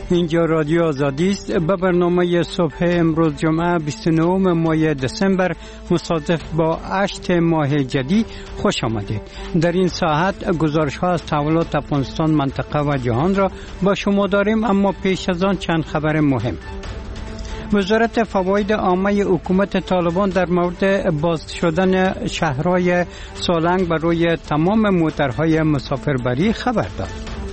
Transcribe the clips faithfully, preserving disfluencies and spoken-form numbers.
اینجا رادیو آزادی است. به برنامه صبح امروز جمعه بیست و نه ماه دسامبر مصادف با هشت ماه جدی خوش آمدید. در این ساعت گزارش ها از تحولات افغانستان، منطقه و جهان را با شما داریم، اما پیش از آن چند خبر مهم. وزارت فواید عامه حکومت طالبان در مورد باز شدن شهرهای سالنگ برای تمام موترهای مسافربری خبر داد.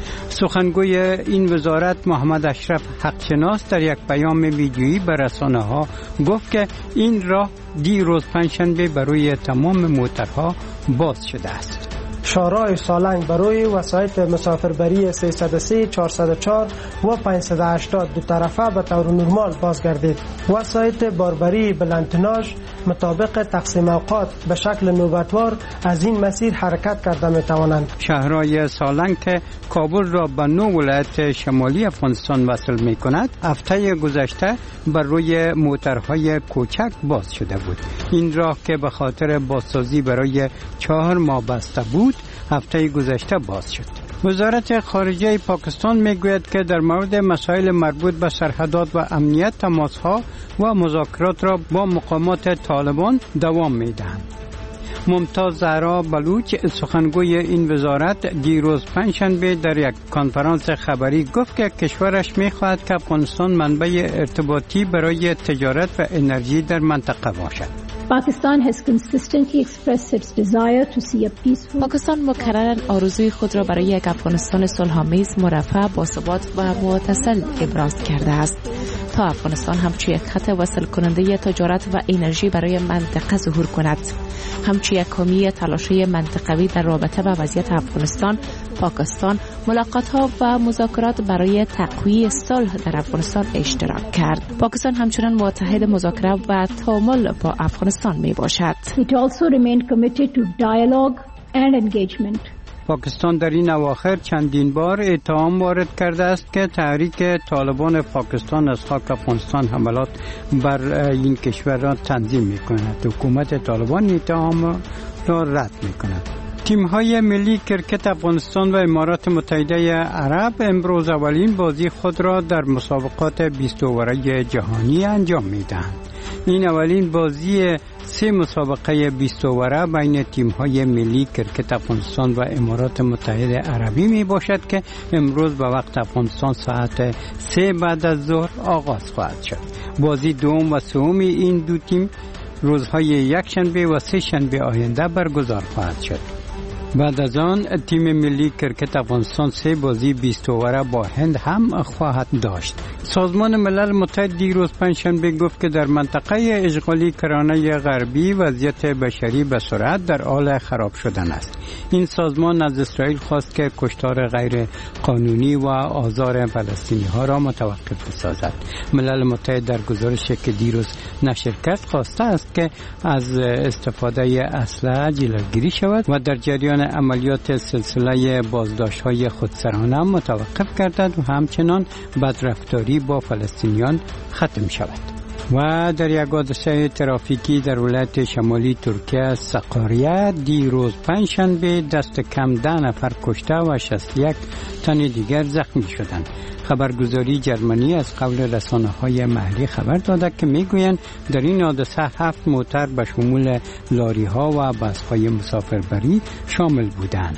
سخنگوی این وزارت محمد اشرف حقشناس در یک پیام ویدیویی به رسانه ها گفت که این راه دیروز پنجشنبه برای تمام موترها باز شده است. شارع سالنگ برای وسایط مسافربری سیصد و سه، چهارصد و چهار و پانصد و هشتاد دو طرفه به طور نرمال بازگردید. وسایط باربری بلندتناژ مطابق تقسیم اوقات به شکل نوبتوار از این مسیر حرکت کرده می توانند. شهرهای سالنگ که کابل را به نو ولایت شمالی افغانستان وصل می کند، هفته گذشته بر روی موترهای کوچک باز شده بود. این راه که به خاطر بازسازی برای چهار ماه بسته بود، هفته گذشته باز شد. وزارت خارجه پاکستان میگوید که در مورد مسائل مربوط به سرحدات و امنیت تماسها و مذاکرات را با مقامات طالبان دوام میدهند. ممتاز زهرا بلوچ سخنگوی این وزارت دیروز پنجشنبه در یک کنفرانس خبری گفت که کشورش می‌خواهد که افغانستان منبع ارتباطی برای تجارت و انرژی در منطقه باشد. Pakistan has consistently expressed its desire to see a peaceful پاکستان مکرراً آرزوی خود را برای یک افغانستان صلح‌آمیز، مرفه، باثبات و متصل ابراز کرده است تا افغانستان همچون یک خط وصل کننده تجارت و انرژی برای منطقه ظهور کند. همچون یک حامی تلاش‌های منطقوی در رابطه با وضعیت افغانستان، پاکستان ملاقات‌ها و مذاکرات برای تقویت صلح در افغانستان اشتراک کرد. پاکستان همچنان متحد مذاکره و تعامل با افغانستان می باشد. It also remained committed to dialogue and engagement. پاکستان در این اواخر چندین بار اتهام وارد کرده است که تحریک طالبان پاکستان از خاک افغانستان حملات بر این کشور را تنظیم می کند. حکومت طالبان اتهام را رد می کند. تیم‌های ملی کرکت افغانستان و امارات متحده عرب امروز اولین بازی خود را در مسابقات بیست اوره جهانی انجام می‌دهند. این اولین بازی سه مسابقه بیست اوره بین تیم‌های ملی کرکت افغانستان و امارات متحده عربی می باشد که امروز به وقت افغانستان ساعت سه بعد از ظهر آغاز خواهد شد. بازی دوم و سوم این دو تیم روزهای یک شنبه و سه شنبه آینده برگزار خواهد شد. بعد از آن تیم ملی کرکت افغانستان سه بازی بیست اوره با هند هم خواهد داشت. سازمان ملل متحد دیروز پنجشنبه گفت که در منطقه اشغالی کرانه غربی وضعیت بشری به سرعت در حال خراب شدن است. این سازمان از اسرائیل خواست که کشتار غیر قانونی و آزار فلسطینی ها را متوقف بسازد. ملل متحد در گزارشی که دیروز نشر کرد خواسته است که از استفاده اسلحه جلوگیری شود و در جریان عملیات سلسله بازداشت‌های خودسرانه متوقف گردد و همچنان بدرفتاری با فلسطینیان ختم شود. و در یک حادثه ترافیکی در ولایت شمالی ترکیه سقاریه دیروز پنجشنبه دست کم ده نفر کشته و شصت و یک تن دیگر زخمی شدند. خبرگزاری جرمنی از قول رسانه‌های محلی خبر داده که میگویند در این حادثه هفت موتر به شمول لاری‌ها و بس‌های مسافربری شامل بودند.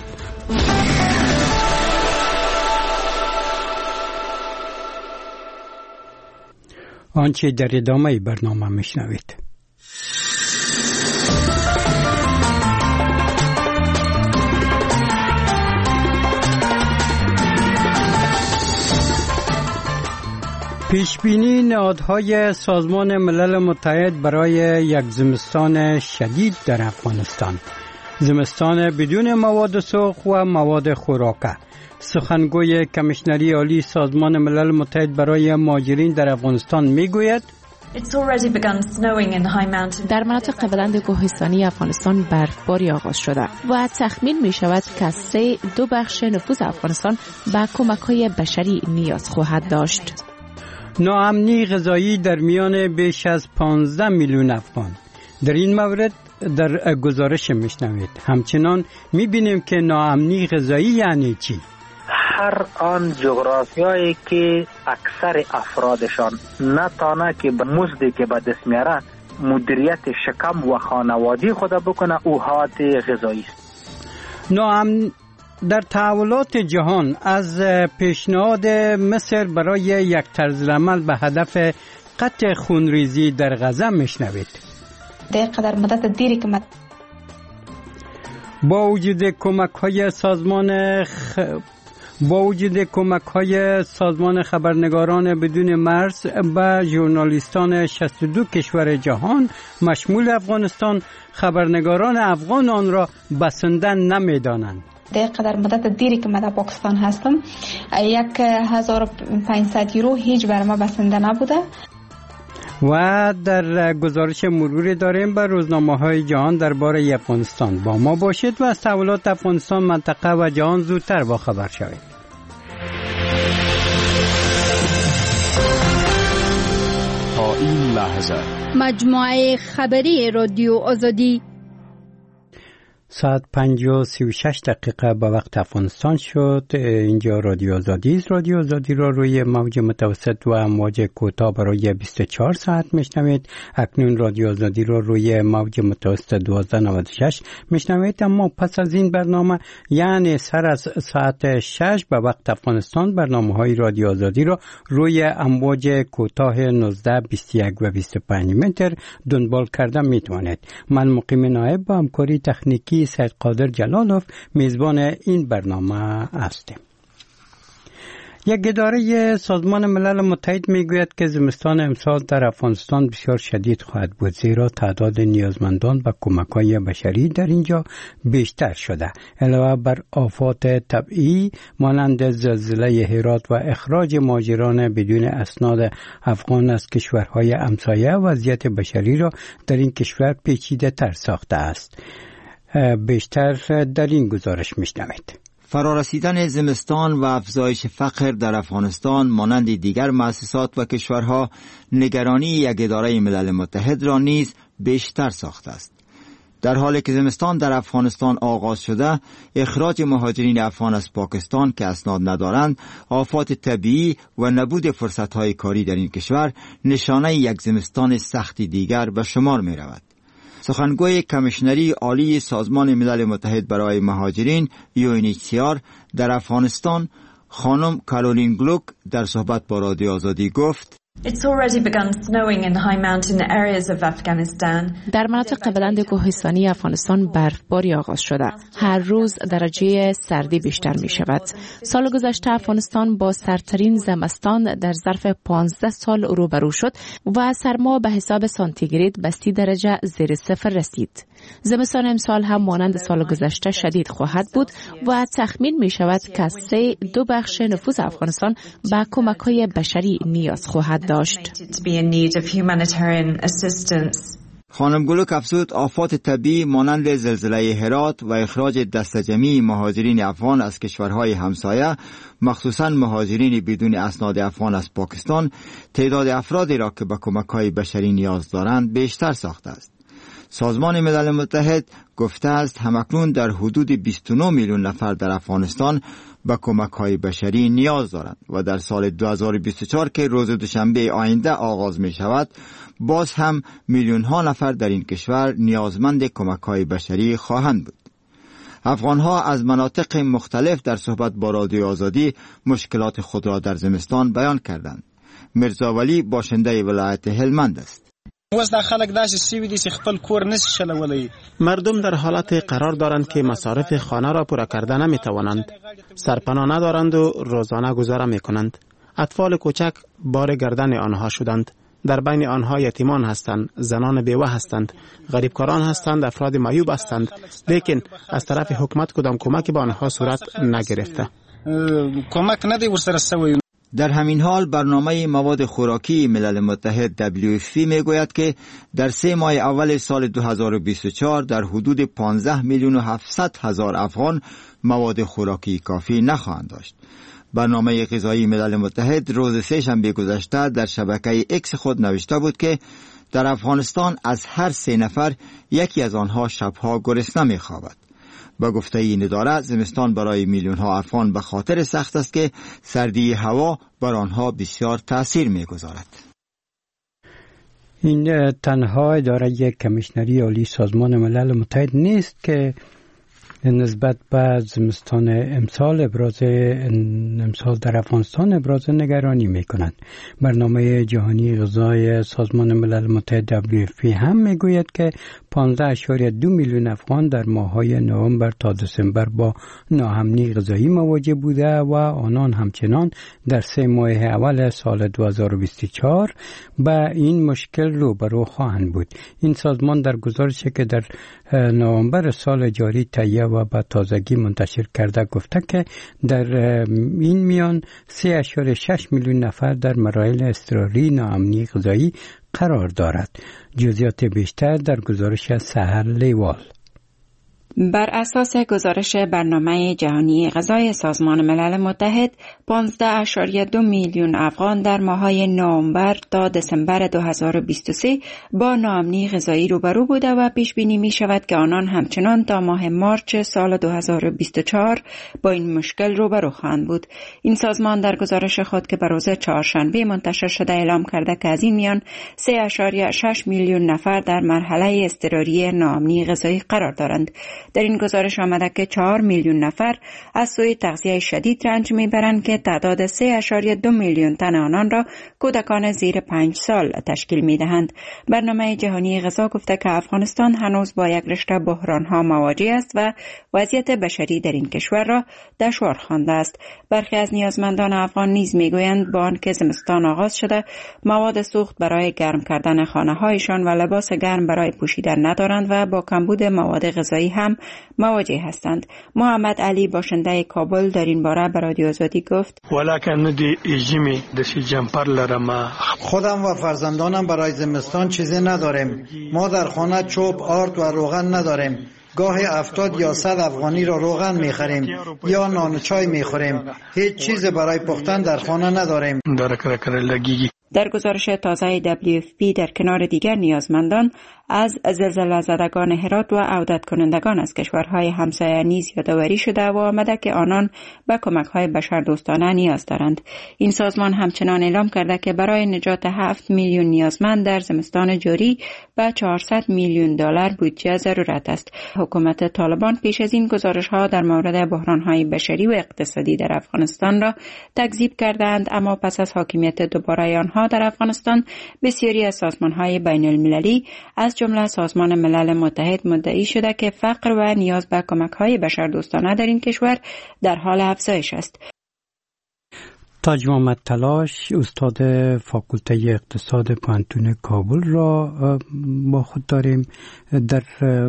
آنچه در ادامه برنامه میشنوید. پیشبینی نهادهای سازمان ملل متحد برای یک زمستان شدید در افغانستان، زمستان بدون مواد سوخت و مواد خوراکه. سخنگوی کمیشنری عالی سازمان ملل متحد برای مهاجرین در افغانستان میگوید در مناطق بلند کوهستانی افغانستان برفباری آغاز شده و تخمین می شود که سه دو بخش نفوذ افغانستان به کمک‌های بشری نیاز خواهد داشت. ناامنی غذایی در میان بیش از پانزده میلیون افغان. در این مورد در گزارش میشنوید. همچنان میبینیم که ناامنی غذایی یعنی چی؟ هر آن جغرافیایی که اکثر افرادشان نتانه که به مزدی که به دست میاره مدیریت شکم و خانوادی خود بکنه، او حالت غذایی است. نعم، در تحولات جهان از پیشنهاد مصر برای یک طرز عمل به هدف قطع خونریزی در غزه میشنوید. در مدت دیری که با وجود کمک های سازمان خ... با وجود کمک های سازمان خبرنگاران بدون مرز به ژورنالیستان شصت و دو کشور جهان مشمول افغانستان، خبرنگاران افغان آن را بسنده نمی‌دانند. در مدت دیری که من در پاکستان هستم یک هزار و پانصد یورو هیچ بر ما بسنده نبوده. و در گزارش مروری داریم به روزنامه‌های جهان درباره افغانستان. با ما باشید و از تحولات افغانستان، منطقه و جهان زودتر با خبر شوید. تا این لحظه مجموعه خبری رادیو آزادی ساعت پنج و سی و شش دقیقه به وقت افغانستان شد. اینجا رادیو آزادی است. رادیو آزادی را روی موج متوسط و امواج کوتاه برای بیست و چهار ساعت میشنوید. اکنون رادیو آزادی را روی موج متوسط دوازده نود و شش میشنوید. اما پس از این برنامه، یعنی سر از ساعت شش به وقت افغانستان، برنامه های رادیو آزادی را روی امواج کوتاه نوزده، بیست و یک و بیست و پنج متر دنبال کرده میتوانید. من مقیم نایب با همکاری تکنیکی سید قادر جلالوف میزبان این برنامه هستیم. یک اداره سازمان ملل متحد میگوید که زمستان امسال در افغانستان بسیار شدید خواهد بود، زیرا تعداد نیازمندان به کمک‌های بشری در اینجا بیشتر شده. علاوه بر آفات طبیعی مانند زلزله هرات و اخراج مهاجران بدون اسناد افغان از کشورهای همسایه، وضعیت بشری را در این کشور پیچیده تر ساخته است. بیشتر در این گزارش میشنوید. فرارسیدن زمستان و افزایش فقر در افغانستان مانند دیگر مؤسسات و کشورها نگرانی یک اداره ملل متحد را نیز بیشتر ساخته است. در حالی که زمستان در افغانستان آغاز شده، اخراج مهاجرین افغان از پاکستان که اسناد ندارند، آفات طبیعی و نبود فرصت‌های کاری در این کشور نشانه یک زمستان سختی دیگر به شمار می رود. سخنگوی کمیشنری عالی سازمان ملل متحد برای مهاجرین یو ان اچ سی آر در افغانستان، خانم کارولین گلوک، در صحبت با رادیو آزادی گفت: It's already begun snowing in the high mountain areas of Afghanistan. در مناطق بلند کوهستانی افغانستان برفباری آغاز شده. هر روز درجه سردی بیشتر می شود. سال گذشته افغانستان با سردترین زمستان در ظرف پانزده سال روبرو شد و سرما به حساب سانتیگراد به سی درجه زیر صفر رسید. زمستان امسال هم مانند سال گذشته شدید خواهد بود و تخمین می شود که سه دو بخش نفوس افغانستان به کمک‌های بشری نیاز خواهد داشت. خانم گلوک افزود آفات طبیعی مانند زلزله هرات و اخراج دسته‌جمعی مهاجرین افغان از کشورهای همسایه، مخصوصاً مهاجرین بدون اسناد افغان از پاکستان، تعداد افرادی را که به کمک‌های بشری نیاز دارند بیشتر ساخته است. سازمان ملل متحد گفته است همکنون در حدود بیست و نه میلیون نفر در افغانستان به کمک‌های بشری نیاز دارند و در سال دو هزار و بیست و چهار که روز دوشنبه آینده آغاز می شود، باز هم میلیون ها نفر در این کشور نیازمند کمک‌های بشری خواهند بود. افغان‌ها از مناطق مختلف در صحبت با رادیو آزادی مشکلات خود را در زمستان بیان کردند. مرزا ولی باشنده ولایت هلمند است. مردم در حالت قرار دارند که مصارف خانه را پورا کرده نمی توانند. سرپناه ندارند و روزانه گذاره می کنند. اطفال کوچک بار گردن آنها شدند. در بین آنها یتیمان هستند، زنان بیوه هستند، غریبکاران هستند، افراد معیوب هستند، لیکن از طرف حکومت کدام کمکی به آنها صورت نگرفته. کمک ندی ورسره سوی. در همین حال برنامه مواد خوراکی ملل متحد دبلیو اف پی میگوید که در سه ماه اول سال دو هزار و بیست و چهار در حدود پانزده میلیون و هفتصد هزار افغان مواد خوراکی کافی نخواهند داشت. برنامه غذایی ملل متحد روز سه‌شنبه گذشته در شبکه اکس خود نوشته بود که در افغانستان از هر سه نفر یکی از آنها شبها گرسنه می‌خوابد. به گفته این اداره زمستان برای میلیون ها افغان به خاطر سخت است که سردی هوا بر آنها بسیار تأثیر می‌گذارد. این تنها اداره یک کمیشنری عالی سازمان ملل متحد نیست که نسبت به زمستان امسال ابراز امسال در افغانستان ابراز نگرانی می‌کنند. برنامه جهانی غذای سازمان ملل متحد دبلیو اف پی هم میگوید که پانزده اشاری دو میلیون افغان در ماه‌های نوامبر تا دسامبر با ناامنی غذایی مواجه بوده و آنان همچنان در سه ماه اول سال دو هزار و بیست و چهار با این مشکل روبرو خواهند بود. این سازمان در گزارشی که در نوامبر سال جاری تهیه و به تازگی منتشر کرده گفته که در این میان سه اشاره شش میلیون نفر در مراحل اضطراری ناامنی غذایی قرار دارد. جزئیات بیشتر در گزارش سحر لیوال. بر اساس گزارش برنامه جهانی غذای سازمان ملل متحد، پانزده اشاری دو میلیون افغان در ماه‌های نوامبر تا دسامبر دو هزار و بیست و سه با ناامنی غذایی روبرو بوده و پیش بینی می شود که آنان همچنان تا ماه مارچ سال دو هزار و بیست و چهار با این مشکل روبرو خواهند بود. این سازمان در گزارش خود که به روز چهارشنبه منتشر شده اعلام کرده که از این میان سه اشاری شش میلیون نفر در مرحله اضطراری ناامنی غذایی قرار دارند. در این گزارش آمده که چهار میلیون نفر از سوی تغذیه شدید رنج میبرند که تعداد سه اشاریه دو میلیون تن آنان را کودکان زیر پنج سال تشکیل میدهند. برنامه جهانی غذا گفته که افغانستان هنوز با یک رشته بحرانها مواجه است و وضعیت بشری در این کشور را دشوار خوانده است. برخی از نیازمندان افغان نیز میگویند با آنکه زمستان آغاز شده مواد سوخت برای گرم کردن خانه‌هایشان و لباس گرم برای پوشیدن ندارند و با کمبود مواد غذایی هم مواجه هستند. محمد علی باشنده کابل در این باره به رادیو آزادی گفت: خودم و فرزندانم برای زمستان چیزی نداریم. ما در خانه چوب، آرد و روغن نداریم. گاهی هفتاد یا صد افغانی را روغن میخریم یا نان و چای میخوریم. هیچ چیز برای پختن در خانه نداریم. در گزارش تازه دبلیو اف پی در کنار دیگر نیازمندان از زلزله زدگان هرات و عودت کنندگان از کشورهای همسایه نیز یادآوری شده و آمده که آنان به کمک‌های بشردوستانه نیاز دارند. این سازمان همچنان اعلام کرده که برای نجات هفت میلیون نیازمند در زمستان جاری به چهارصد میلیون دلار بودجه ضرورت است. حکومت طالبان پیش از این گزارش‌ها در مورد بحران‌های بشری و اقتصادی در افغانستان را تکذیب کردند، اما پس از حاکمیت دوباره آنها در افغانستان بسیاری از سازمان‌های بین‌المللی از جمله سازمان ملل متحد مدعی شده که فقر و نیاز به کمک‌های بشردوستانه در این کشور در حال افزایش است. تاج محمد تلاش، استاد فاکولته اقتصاد پوهنتون کابل را با خود داریم. در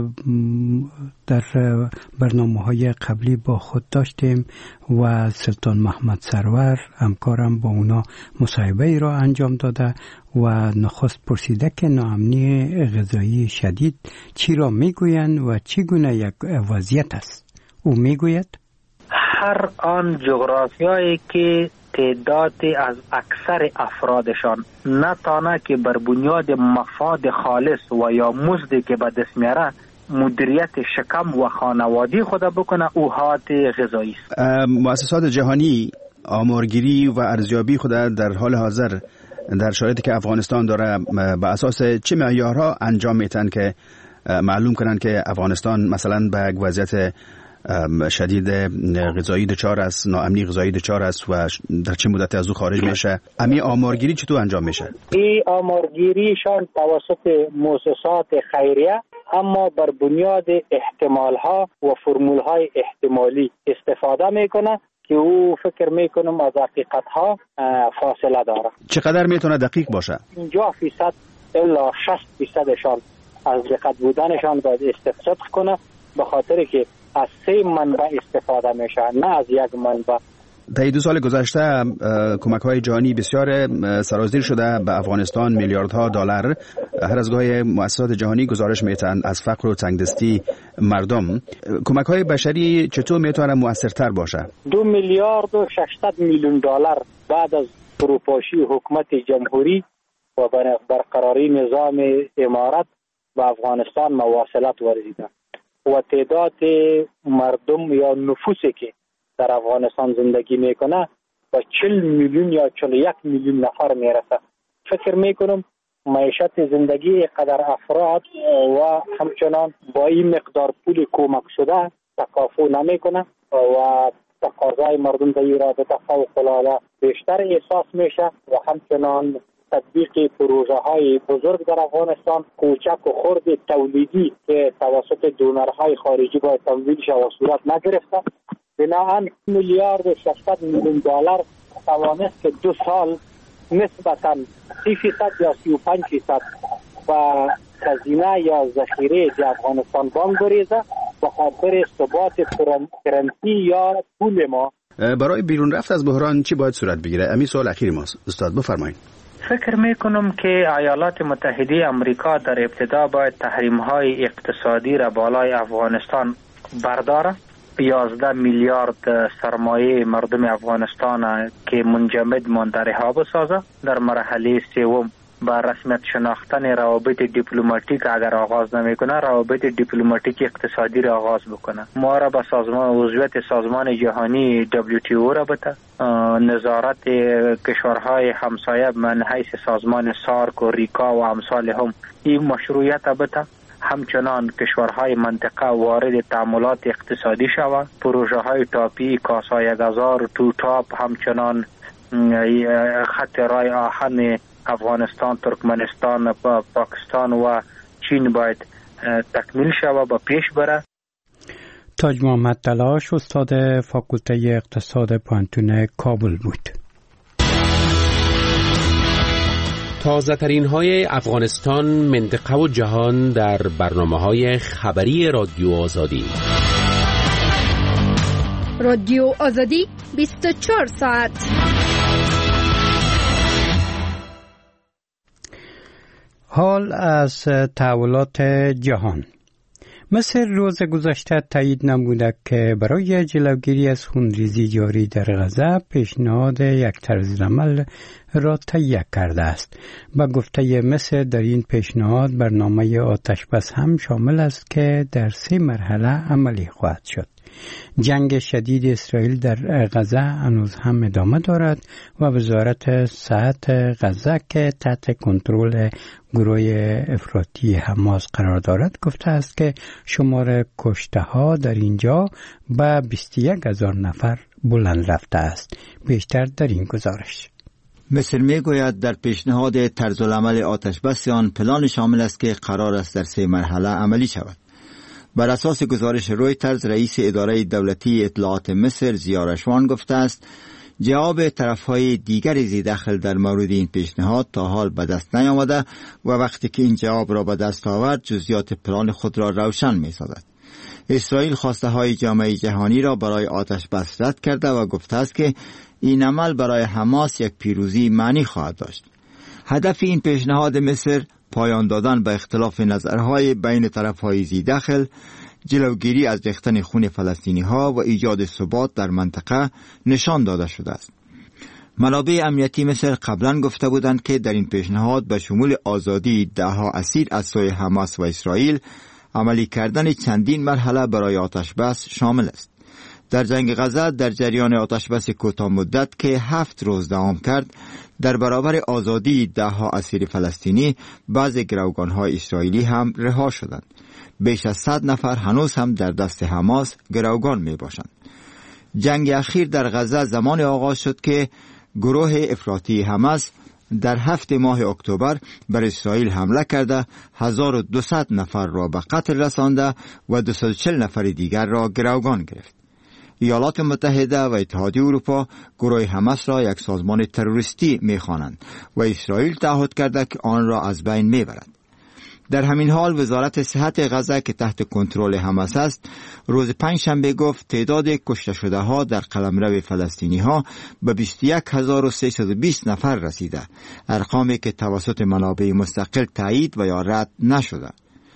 در برنامه‌های قبلی با خود داشتیم و سلطان محمد سرور همکارم با اونا مصاحبه ای را انجام داده و نخست پرسیده که ناامنی غذایی شدید چی را میگویند و چگونه یک وضعیت است. او میگوید هر آن جغرافیایی که تعدادی از اکثر افرادشان نتانه که بر بنیاد مفاد خالص و یا مزدی که به دست میاره مدیریت شکم و خانوادی خود بکنه او حالت غذایی است. مؤسسات جهانی آمارگیری و ارزیابی خود در حال حاضر در شرایطی که افغانستان داره به اساس چه معیارها انجام میتن که معلوم کنن که افغانستان مثلا به یک وضعیت شدید غذایی دچار است، ناامنی غذایی دچار است و در چه مدت از او خارج میشه؟ امی آمارگیری چطور انجام میشه؟ این آمارگیریشان توسط مؤسسات خیریه اما بر بنیاد احتمال ها و فرمول های احتمالی استفاده میکنه که او فکر میکنم از حقیقت ها فاصله داره. چقدر میتونه دقیق باشه؟ پنجاه فیصد الا شصت فیصدشان از دقت بودنشان باید استفاده کنه، به خاطر که از سه منبع استفاده میشه نه از یک منبع. در دو سال گذشته کمک‌های جهانی بسیار سرازیر شده به افغانستان، میلیاردها دلار. هر از گاهی مؤسسات جهانی گزارش میتن از فقر و تنگدستی مردم. کمک‌های بشری چطور میتونه موثرتر باشه؟ دو میلیارد و ششصد میلیون دلار بعد از فروپاشی حکومت جمهوری و برقراری نظام امارت به افغانستان مواصلت ورزیده و تعداد مردم یا نفوسی که در افغانستان زندگی میکنه و چهل میلیون یا چهل و یک میلیون نفر میرسه. فکر میکنم معیشت زندگی قدر افراد و همچنان با این مقدار پول کمک شده تکافو نمیکنه و تقاضای مردم در این رابطه فوق‌العاده بیشتر احساس میشه و همچنان تطبیق پروژه های بزرگ در افغانستان کوچک و خرد تولیدی که توسط دونرهای خارجی باید تمویل شود و صورت نگرفته. بنابراین میلیارد و ششصد میلیون دلار توانست که دو سال نسبتاً سی فیصد یا سی و پنج فیصد و خزینه یا ذخیره در افغانستان بانک بریزه به خاطر ثبات کرنسی یا پول ما. برای بیرون رفت از بحران چی باید صورت بگیره؟ امی سوال اخیر ماست. استاد بفرمایید. فکر میکنم که ایالات متحده آمریکا در ابتدا باید تحریم‌های اقتصادی را بالای افغانستان برداره. یازده میلیارد سرمایه مردم افغانستان که منجمد مانده رها بسازه. در مرحله سوم با رسمیت شناختن روابط دیپلماتیک اگر آغاز نمیکنه، روابط دیپلماتیک اقتصادی را آغاز بکنه. ما را به سازمان عضویت سازمان جهانی دبلیو تی او را بده، نظارت کشورهای همسایه من حیث سازمان سارک و ریکا و امثال هم این مشروعیت بده. همچنان کشورهای منطقه وارد تعاملات اقتصادی شود. پروژه های تاپی کاسای گذار تو تاپ همچنان خط رای آهن افغانستان، ترکمنستان، پاکستان و چین باید تکمیل شود و پیش بره. تاج محمد تلاش استاد فاکولته اقتصاد پانتون کابل بود. تازه ترین های افغانستان، منطقه و جهان در برنامه های خبری رادیو آزادی. رادیو آزادی بیست و چهار ساعت. حال از تحولات جهان. مصر روز گذشته تایید نموده که برای جلوگیری از خونریزی جاری در غزه پیشنهاد یک طرز عمل را تهیه کرده است. با گفته مصر در این پیشنهاد برنامه آتش بس هم شامل است که در سه مرحله عملی خواهد شد. جنگ شدید اسرائیل در غزه هنوز هم ادامه دارد و وزارت صحت غزه که تحت کنترل گروه افراطی حماس قرار دارد گفته است که شمار کشته ها در اینجا به بیست و یک هزار نفر بلند رفته است. بیشتر در این گزارش. مصر می گوید در پیشنهاد طرز العمل آتش بس آن پلان شامل است که قرار است در سه مرحله عملی شود. بر اساس گزارش رویترز، رئیس اداره دولتی اطلاعات مصر ضیا رشوان گفته است جواب طرفهای دیگر ذی‌دخل در مورد این پیشنهاد تا حال به دست نیامده و وقتی که این جواب را به دست آورد جزئیات پلان خود را روشن می سازد. اسرائیل خواسته های جامعه جهانی را برای آتش بس رد کرده و گفته است که این عمل برای حماس یک پیروزی معنی خواهد داشت. هدف این پیشنهاد مصر پایان دادن به اختلاف نظرهای بین طرفهای ذی‌دخل، جلوگیری از ریختن خون فلسطینی ها و ایجاد ثبات در منطقه نشان داده شده است. منابع امنیتی مصر قبلا گفته بودند که در این پیشنهاد به شمول آزادی دهها اسیر از سوی حماس و اسرائیل، عملی کردن چندین مرحله برای آتش بس شامل است. در جنگ غزه در جریان آتش بس کوتاه مدت که هفت روز دوام کرد، در برابر آزادی دهها اسیر فلسطینی بعض گروگان‌های اسرائیلی هم رها شدند. بیش از صد نفر هنوز هم در دست حماس گروگان می باشند. جنگ اخیر در غزه زمان آغاز شد که گروه افراطی حماس در هفت ماه اکتبر بر اسرائیل حمله کرده هزار و دویست نفر را به قتل رسانده و دویست و چهل نفر دیگر را گروگان گرفت. ایالات متحده و اتحادیه اروپا گروه حماس را یک سازمان تروریستی می‌خوانند و اسرائیل تعهد کرده که آن را از بین می‌برد. در همین حال وزارت صحت غزه که تحت کنترل حماس است روز پنجشنبه گفت تعداد کشته شده ها در قلمرو فلسطینی ها به بیست و یک هزار و سیصد و بیست نفر رسیده، ارقامی که توسط منابع مستقل تایید و یا رد نشده.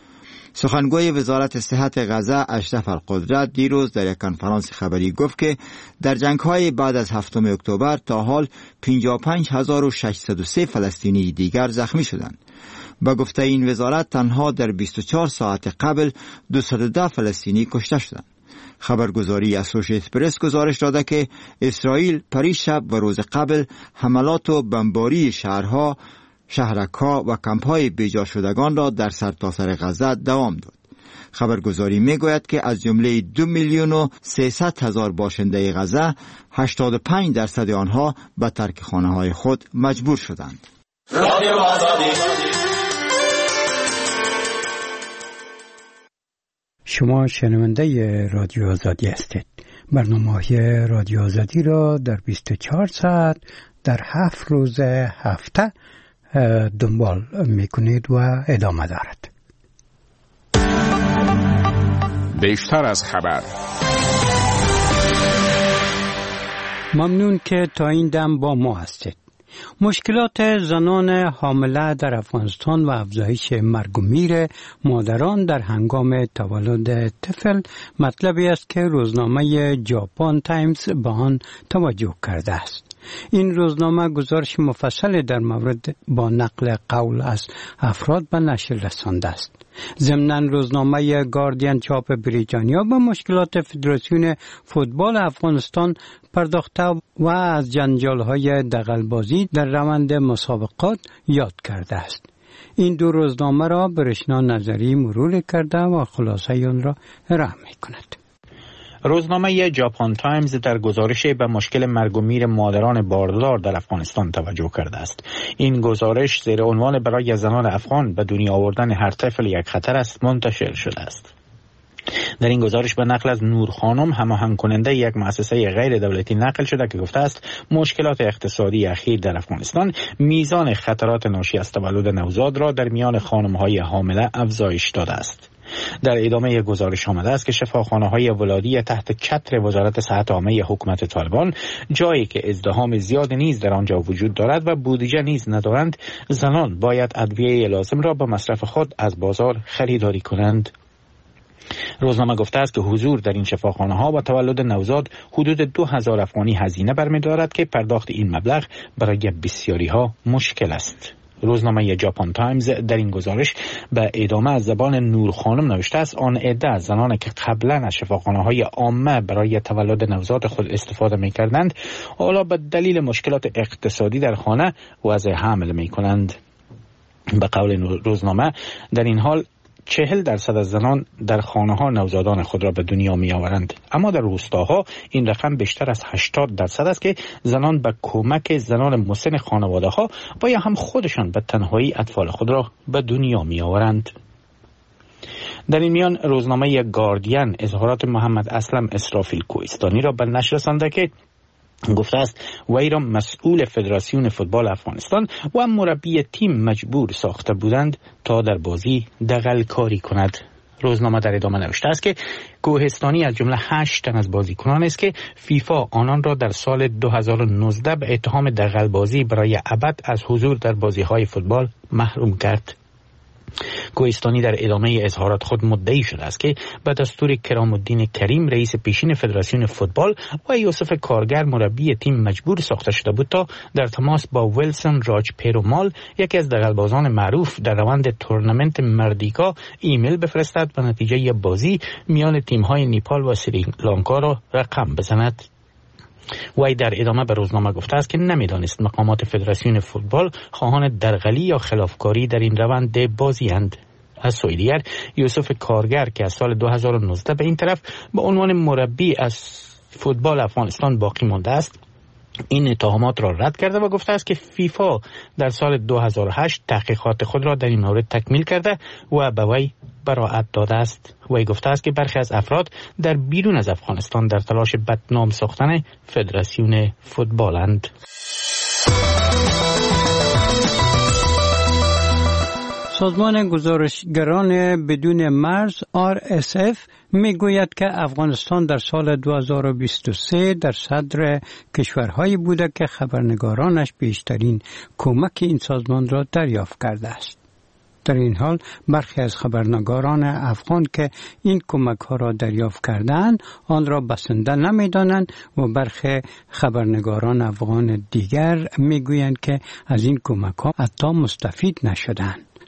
سخنگوی وزارت صحت غزه اشرف القدرت دیروز در یک کنفرانس خبری گفت که در جنگ‌های بعد از هفتم اکتبر تا حال پنجاه و پنج هزار و ششصد و سه فلسطینی دیگر زخمی شدند. به گفته این وزارت تنها در بیست و چهار ساعت قبل دویست و ده فلسطینی کشته شدند. خبرگزاری اسوشییتد پرس گزارش داده که اسرائیل پریشب و روز قبل حملات و بمباری شهرها، شهرک‌ها و کمپ‌های بیجا شدگان را در سرتاسر غزه دوام داد. خبرگزاری میگوید که از جمله دو میلیون و سیصد هزار باشنده غزه، هشتاد و پنج درصد آنها به ترک خانه‌های خود مجبور شدند. شما شنونده رادیو آزادی هستید. برنامه‌های رادیو آزادی را در بیست و چهار ساعت در هفت روز هفته دنبال میکنید و ادامه دارد. بیشتر از خبر. ممنون که تا این دم با ما هستید. مشکلات زنان حامله در افغانستان و افزایش مرگ و میر مادران در هنگام تولد طفل مطلبی است که روزنامه ژاپن تایمز به آن توجه کرده است. این روزنامه گزارش مفصل در مورد با نقل قول از افراد به نشر رسانده است. ضمناً روزنامه گاردین چاپ بریتانیا به مشکلات فدراسیون فوتبال افغانستان پرداخته و از جنجال‌های دغل‌بازی در روند مسابقات یاد کرده است. این دو روزنامه را برشنا نظری مرور کرده و خلاصه آن را ارائه می‌کند. روزنامه ژاپن تایمز در گزارش به مشکل مرگ و میر مادران باردار در افغانستان توجه کرده است. این گزارش زیر عنوان برای زنان افغان به دنیا آوردن هر طفل یک خطر است منتشر شده است. در این گزارش به نقل از نور خانم، هماهنگ کننده یک مؤسسه غیر دولتی، نقل شده که گفته است مشکلات اقتصادی اخیر در افغانستان میزان خطرات ناشی از تولد نوزاد را در میان خانم‌های حامله افزایش داده است. در ادامه گزارش آمده است که شفاخانه‌های ولادی تحت چتر وزارت صحت عامه حکومت طالبان، جایی که ازدحام زیاد نیز در آنجا وجود دارد و بودجه نیز ندارند، زنان باید ادویه لازم را به مصرف خود از بازار خریداری کنند. روزنامه گفته است که حضور در این شفاخانه ها و تولد نوزاد حدود دو هزار افغانی هزینه برمی‌دارد که پرداخت این مبلغ برای بسیاری ها مشکل است. روزنامه ژاپن تایمز در این گزارش به ادامه از زبان نور خانم نوشته است آن عده از زنان که قبلا از شفاخانه های عامه برای تولد نوزاد خود استفاده می کردند، حالا به دلیل مشکلات اقتصادی در خانه وضع حمل می کنند. به قول روزنامه در این حال چهل درصد از زنان در خانه ها نوزادان خود را به دنیا می آورند، اما در روستاها این رقم بیشتر از هشتاد درصد است که زنان به کمک زنان مسن خانواده ها و یا هم خودشان به تنهایی اطفال خود را به دنیا می آورند. در این میان روزنامه گاردین اظهارات محمد اسلم اسرافیل کوهستانی را به نشر رسانده که گفته است وی را مسئول فدراسیون فوتبال افغانستان و مربی تیم مجبور ساخته بودند تا در بازی دغل کاری کند. روزنامه در ادامه نوشته است که کوهستانی از جمله هشت تن از بازیکنان است که فیفا آنان را در سال دو هزار و نوزده به اتهام دغل بازی برای ابد از حضور در بازی‌های فوتبال محروم کرد. کوهستانی در ادامه اظهارات خود مدعی شده است که به دستور کرام الدین کریم رئیس پیشین فدراسیون فوتبال و یوسف کارگر مربی تیم مجبور ساخته شده بود تا در تماس با ویلسون راج پیرومال یکی از دغلبازان معروف در روند تورنمنت مردیکا ایمیل بفرستد و نتیجه بازی میان تیم‌های نیپال و سریلانکا را رقم بزند. وی در ادامه به روزنامه گفته است که نمیدانست مقامات فدراسیون فوتبال خواهان درغلی یا خلافکاری در این روند بازی اند. از سوی دیگر یوسف کارگر که از سال دو هزار و نوزده به این طرف به عنوان مربی از فوتبال افغانستان باقی مانده است، این اتهامات را رد کرده و گفته است که فیفا در سال دو هزار و هشت تحقیقات خود را در این مورد تکمیل کرده و به وی براءت داده است. وی گفته است که برخی از افراد در بیرون از افغانستان در تلاش بدنام ساختن فدراسیون فوتبالند. سازمان گزارشگران بدون مرز آر اس اف میگوید که افغانستان در سال دو هزار و بیست و سه در صدر کشورهایی بوده که خبرنگارانش بیشترین کمک این سازمان را دریافت کرده است. در این حال برخی از خبرنگاران افغان که این کمک ها را دریافت کردند آن را بسنده نمیدانند و برخی خبرنگاران افغان دیگر میگویند که از این کمک ها حتی مستفید نشدند.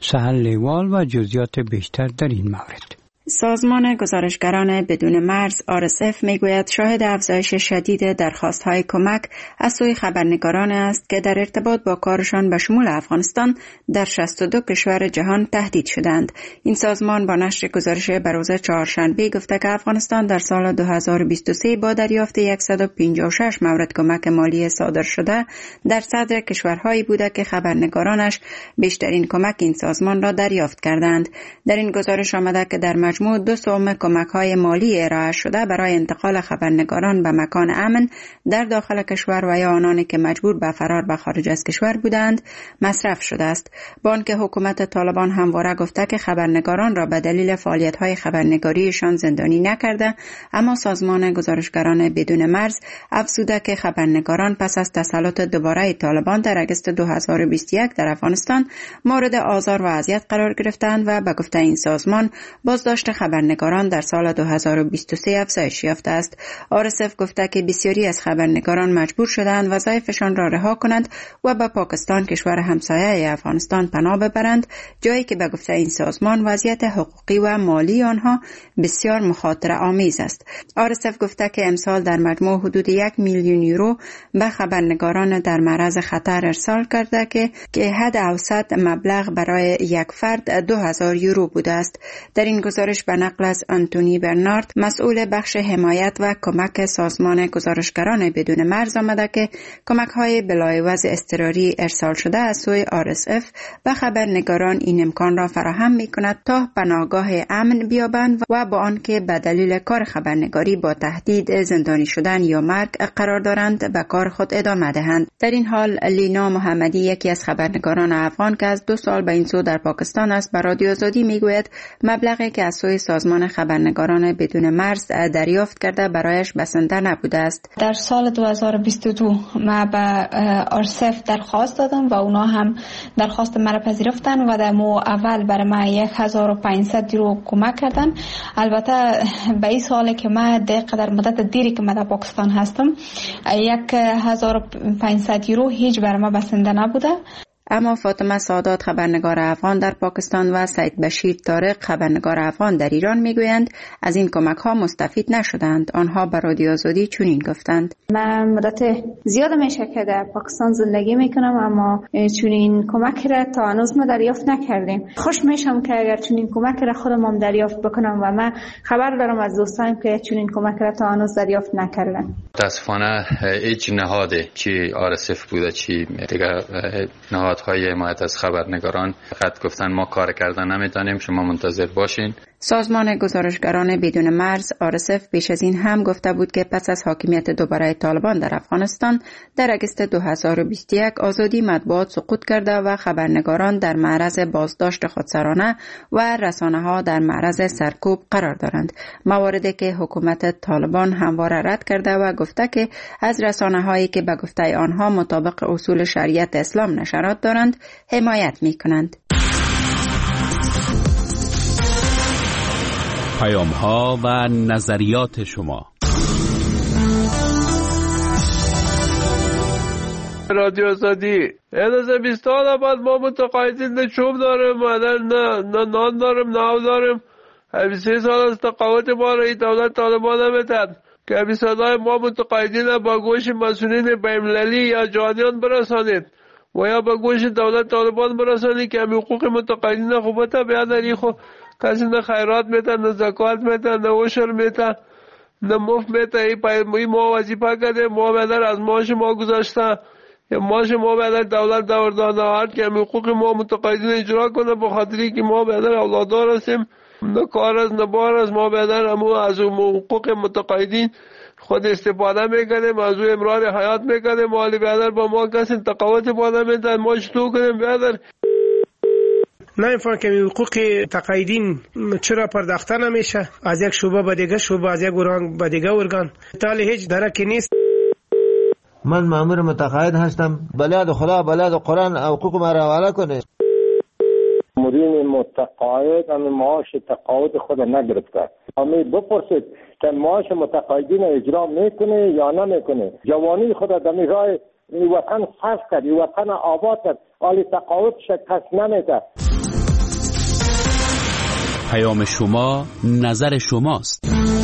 سهل لیوال و جزئیات بیشتر در این مورد. سازمان گزارشگران بدون مرز آر اس اف میگوید شاهد افزایش شدید درخواست‌های کمک از سوی خبرنگاران است که در ارتباط با کارشان به شمول افغانستان در شصت و دو کشور جهان تهدید شدند. این سازمان با نشر گزارش به روز چهارشنبه گفته که افغانستان در سال دو هزار و بیست و سه با دریافت صد و پنجاه و شش مورد کمک مالی صادر شده در صدر کشورهایی بوده که خبرنگارانش بیشترین کمک این سازمان را دریافت کردند. در این گزارش آمده که در مجموع دو سوم کمک‌های مالی ارائه شده برای انتقال خبرنگاران به مکان امن در داخل کشور و یا آنانی که مجبور به فرار به خارج از کشور بودند مصرف شده است. با آنکه حکومت طالبان همواره گفته که خبرنگاران را به دلیل فعالیت‌های خبرنگاریشان زندانی نکرده، اما سازمان گزارشگران بدون مرز افزوده که خبرنگاران پس از تسلط دوباره طالبان در اگست دو هزار و بیست و یک در افغانستان مورد آزار و اذیت قرار گرفتند و به گفته این سازمان بازداشت خبرنگاران در سال دو هزار و بیست و سه افزایش یافته است. آر اس اف گفته که بسیاری از خبرنگاران مجبور شدند وظایفشان را رها کنند و به پاکستان کشور همسایه افغانستان پناه ببرند، جایی که به گفته این سازمان وضعیت حقوقی و مالی آنها بسیار مخاطره آمیز است. آر اس اف گفته که امسال در مجموع حدود یک میلیون یورو به خبرنگاران در معرض خطر ارسال کرده که که حد اوسط مبلغ برای یک فرد دو هزار یورو بوده است. در این گزارش به نقل از آنتونی برنارد مسئول بخش حمایت و کمک سازمان گزارشگران بدون مرز آمده که کمک‌های بلایوز اضطراری ارسال شده از سوی آر اس اف به خبرنگاران این امکان را فراهم می‌کند تا پناهگاه امن بیابند و با آنکه به دلیل کار خبرنگاری با تهدید زندانی شدن یا مرگ قرار دارند به کار خود ادامه دهند. در این حال لینا محمدی یکی از خبرنگاران افغان که از دو سال به این سو در پاکستان است به رادیو آزادی میگوید مبلغی که از سوی سازمان خبرنگاران بدون مرز دریافت کرده برایش بسنده نبوده است. در سال دو هزار و بیست و دو ما به آر اس اف درخواست دادم و اونا هم درخواست مرا پذیرفتن و در مو اول برای ما یک هزار و پانصد یورو کمک کردن. البته به این سالی که ما در مدت دیری که ما در پاکستان هستم یک هزار و پانصد یورو هیچ برای ما بسنده نبوده. اما فاطمه سادات خبرنگار افغان در پاکستان و سید بشیر طارق خبرنگار افغان در ایران میگویند از این کمک ها مستفید نشدند. آنها به رادیو آزادی چنین گفتند: من مدت زیاد میشه که در پاکستان زندگی میکنم اما چنین کمک را تا هنوز ما دریافت نکردیم. خوش میشم که اگر چنین کمک را خودم هم دریافت بکنم و من خبر دارم از دوستانم که چنین کمک را تا هنوز دریافت نکردن. متاسفانه هیچ نهاده چی آر اس اف بوده چی دیگه های حمایت از خبرنگاران فقط گفتن ما کار کردن نمیتونیم، شما منتظر باشین. سازمان گزارشگران بدون مرز آر اس اف پیش از این هم گفته بود که پس از حاکمیت دوباره طالبان در افغانستان در اگست دو هزار و بیست و یک آزادی مطبوعات سقوط کرده و خبرنگاران در معرض بازداشت خودسرانه و رسانه‌ها در معرض سرکوب قرار دارند، مواردی که حکومت طالبان همواره رد کرده و گفته که از رسانه‌هایی که به گفته آنها مطابق اصول شریعت اسلام نشرات دارند حمایت می‌کنند. پیام ها و نظریات شما. رادیو آزادی از بیستان بعد ما متقاعدین نه چوب داریم نه نه نان داریم نه آب داریم. همین سه سال از تقاعد ما را این دولت طالبان نمیتد که همین صدای ما متقاعدین با گوش مسئولین بین‌المللی یا جهانیان برسانید و یا با گوش دولت طالبان برسانید که همین حقوق متقاعدین خوبتا بیادری خو کسی نه خیرات میتن نه زکات میتن نه عشر میتن نه مفت میتن. ای پای ما وظیفه کرده ما بدر از ماش ما گذاشته یا ماش ما بدر دولت دوردانه هر که حقوق ما متقاعدین اجرا کنه به خاطری که ما بدر اولادار هستیم نه کار از نه بار از ما بدر اما از حقوق متقاعدین خود استفاده میکنیم، از او امرار حیات میکنیم. مالی بدر با ما کسی تقاوت باده میتن ما چطور کنیم بدر نمیفهم که حقوق تقاعدین چرا پرداخته نمیشه از یک شعبه به دیگه شعبه، از یک ارگان به دیگه ارگان، تالی هیچ درکی نیست. من مامور متقاعد هستم، بلاد خدا بلاد قرآن حقوق ما را حواله کنه. مامورین متقاعد هم معاش تقاعد خود نگرفته. امی بپرسید که معاش متقاعدین اجرا میکنه یا نمیکنه. جوانی خود دمی راه وطن صرف کرد، وطن آباد کرد، حالی تقاعد شکست نمیده. پیام شما نظر شماست.